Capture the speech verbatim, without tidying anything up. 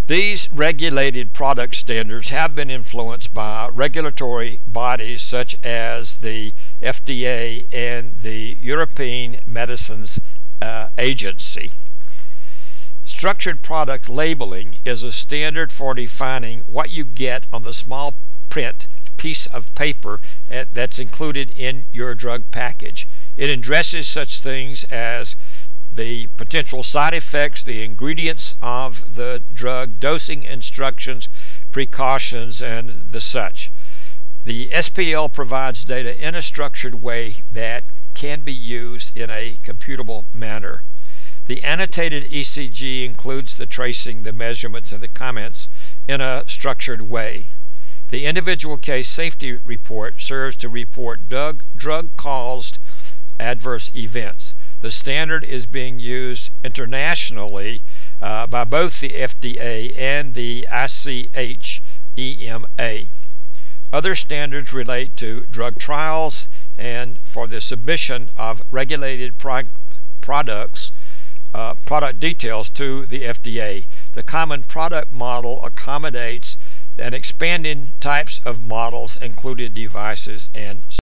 These regulated product standards have been influenced by regulatory bodies such as the F D A and the European Medicines uh, Agency. Structured product labeling is a standard for defining what you get on the small print piece of paper that's included in your drug package. It addresses such things as the potential side effects, the ingredients of the drug, dosing instructions, precautions, and the such. The S P L provides data in a structured way that can be used in a computable manner. The annotated E C G includes the tracing, the measurements, and the comments in a structured way. The individual case safety report serves to report drug, drug-caused adverse events. The standard is being used internationally uh, by both the F D A and the I C H E M A. Other standards relate to drug trials and for the submission of regulated pro products, uh, product details to the F D A. The common product model accommodates an expanding types of models, including devices and